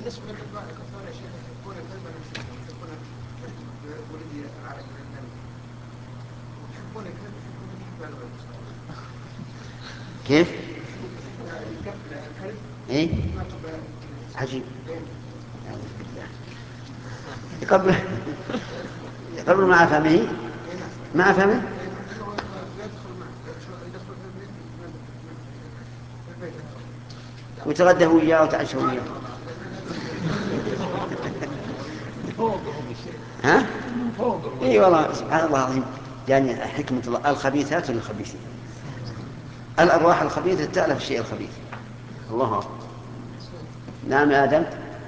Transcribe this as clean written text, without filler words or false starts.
بالنسبه للكفار يا شيخ يكون الكلب نفسه يكون ولدي راعي للنبي ويحبون الكلب يحبون يحب الولد. كيف؟ الكلب ايه عجيب. أعوذ بالله. يقبل يقبل مع فمه مع فمه وتغدى وياه وتعشى وياه. ها؟ اي والله سبحان الله العظيم. يعني حكمة الله الخبيثات للخبيثين. الأرواح الخبيثة تألف الشيء الخبيث. الله أكبر. نعم آدم.